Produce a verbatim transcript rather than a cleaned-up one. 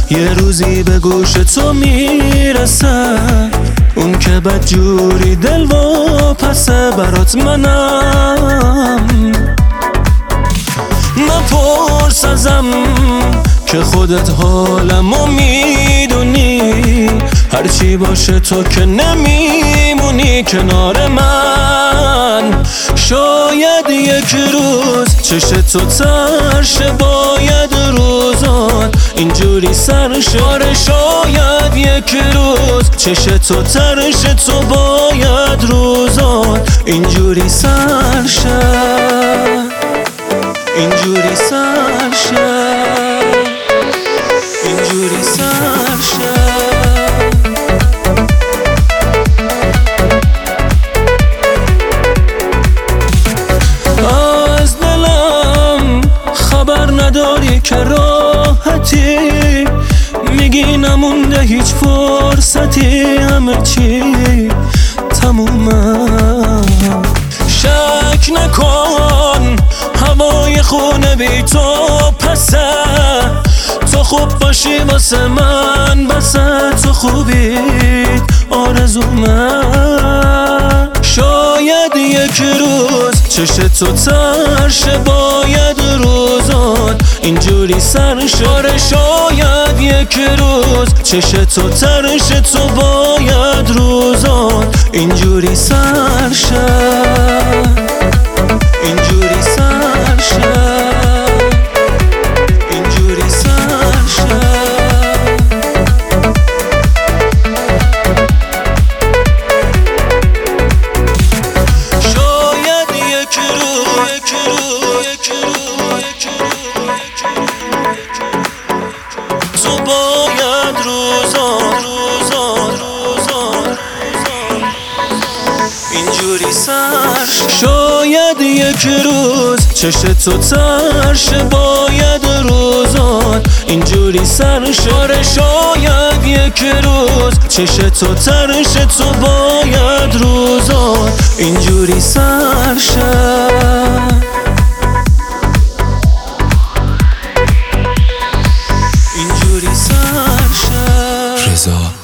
یه روزی به گوش تو میرسه، اون که بدجوری دل و پسه برات منم. نپرس ازم که خودت حالمو میدونی، هرچی باشه تو که نمیمونی کنار من. شاید یک روز چشم تو ترشه، باید روزان اینجوری سرشه. آره شاید یک روز چشم تو ترشه، تو باید روزان اینجوری سرشه، اینجوری سرشه، اینجوری سرشه. از دلم خبر نداری که راحتی، میگی نمونده هیچ فرصتی، همه چی تمومه. شک نکن هوای خونه بی تو پسه، تو خوب باشی واسه من بسه، تو خوبیت آرزومه. شاید یک روز چشم تو ترشه، باید روزان اینجوری سرشه. آره شاید یک روز چشم تو ترشه، تو باید روزان اینجوری سرشه، اینجوری سرشه، اینجوری سرشه. شاید یک روز یک روز یک روز یک روز تو باید روزان روزان روزان اینجوری سرشه. شاید یک روز چشم تو ترشه، باید روزان اینجوری سرشه. آره شاید یک روز چشم تو ترشه، تو باید روزان اینجوری سرشه، اینجوری سرشه. رضا